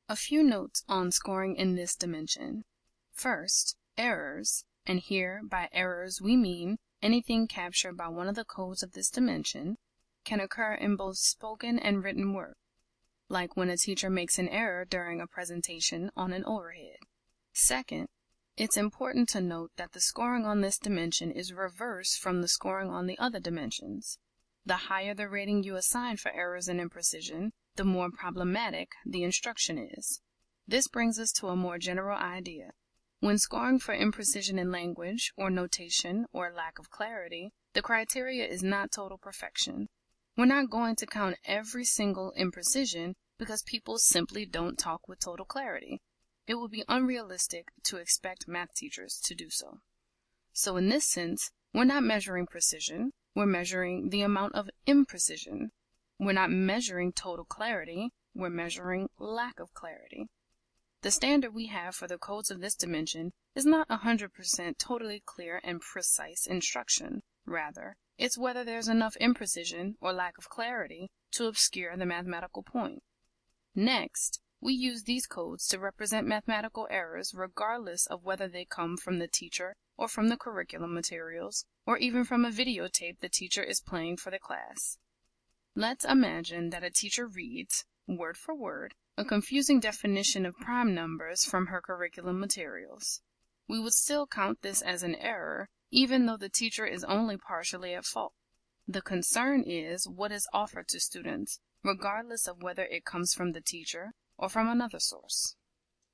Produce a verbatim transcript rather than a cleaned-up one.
A few notes on scoring in this dimension. First, errors, and here by errors we mean anything captured by one of the codes of this dimension, can occur in both spoken and written work, like when a teacher makes an error during a presentation on an overhead. Second, it's important to note that the scoring on this dimension is reversed from the scoring on the other dimensions. The higher the rating you assign for errors and imprecision, the more problematic the instruction is. This brings us to a more general idea. When scoring for imprecision in language, or notation, or lack of clarity, the criteria is not total perfection. We're not going to count every single imprecision because people simply don't talk with total clarity. It would be unrealistic to expect math teachers to do so. So in this sense, we're not measuring precision, we're measuring the amount of imprecision. We're not measuring total clarity, we're measuring lack of clarity. The standard we have for the codes of this dimension is not one hundred percent totally clear and precise instruction. Rather, it's whether there's enough imprecision or lack of clarity to obscure the mathematical point. Next, we use these codes to represent mathematical errors regardless of whether they come from the teacher or from the curriculum materials, or even from a videotape the teacher is playing for the class. Let's imagine that a teacher reads, word for word, a confusing definition of prime numbers from her curriculum materials. We would still count this as an error, even though the teacher is only partially at fault. The concern is what is offered to students, regardless of whether it comes from the teacher or from another source.